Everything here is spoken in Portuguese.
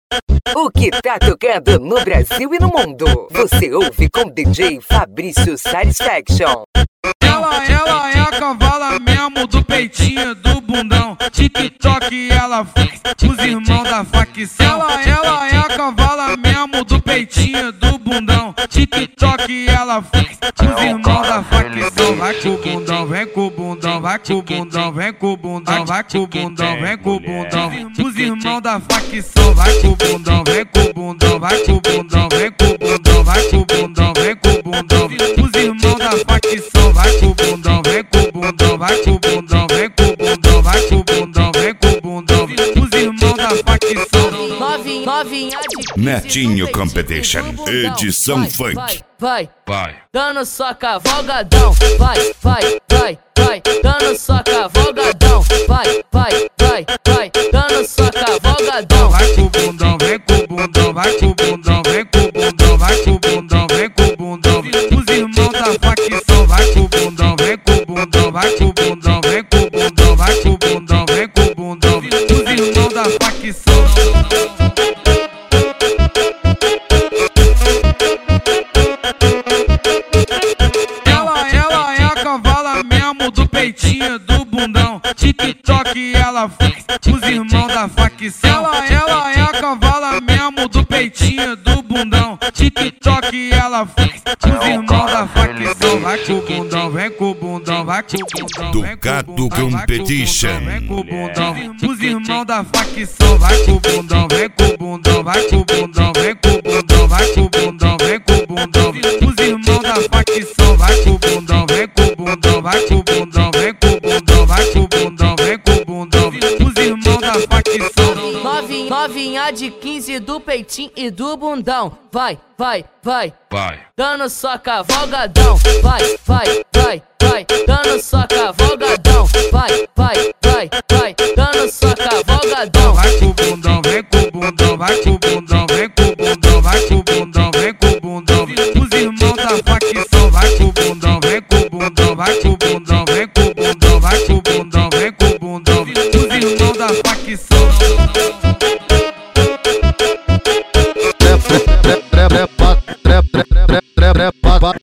O que tá tocando no Brasil e no mundo? Você ouve com DJ Fabrício Satisfaction. Ela é a cavala mesmo do peitinho, do bundão. TikTok ela faz os irmãos da facção. Ela é a cavala mesmo do peitinho, do bundão. TikTok ela faz os irmãos da facção. Vai com o bundão, vem com o bundão, vai com o bundão, vem com o bundão, vai com o bundão, vem com o bundão. Os irmãos da facção, vai com o bundão, vem com o bundão, vai com o bundão, vem com o bundão, vai com o bundão, vem com o bundão. Os irmãos da facção, vai com o bundão, vem com o bundão, vai com o bundão, vem com o bundão, vai com o bundão, vem com o bundão. Os irmãos da facção. Novinha de Netinho Competition, edição vai, funk. Vai, dando só cavalgadão. Vai, dando só cavalgadão. Vai, dando só cavalgadão. Vai com o bundão, vem com o bundão, vai com o bundão, vem com o bundão, vai com o bundão, vem com o bundão. Os irmãos da facção, vai com o bundão, vem com o bundão, vai com o bundão, vem com o bundão, vai com o bundão, vem com o bundão. Os irmãos da facção. Ela é a cavala mesmo do peitinho, do bundão. TikTok ela faz os irmãos da facção. Ela é a cavala mesmo do peitinho, do bundão. TikTok ela faz os irmãos da facção. Vai com o bundão, vem com o bundão, vai com o bundão, vem com o bundão, Competition. vem com o bundão. Os irmãos da facção, vai com o bundão, vem com o bundão, vai com o bundão, vem com o bundão, vai com o bundão, vem com o bundão. Os irmãos da facção, vai com o bundão, vem com o bundão, vai com o bundão, vem com o bundão, vai com o bundão, vem com o bundão. Os irmãos da facção. Novinha de 15 do peitinho e do bundão. Vai, dando só cavalgadão. Vai, dando só cavalgadão. Vai, dando só cavalgadão. Vai com o bundão, vem com o bundão, vai com o bundão, vem com o bundão, vai com o bundão.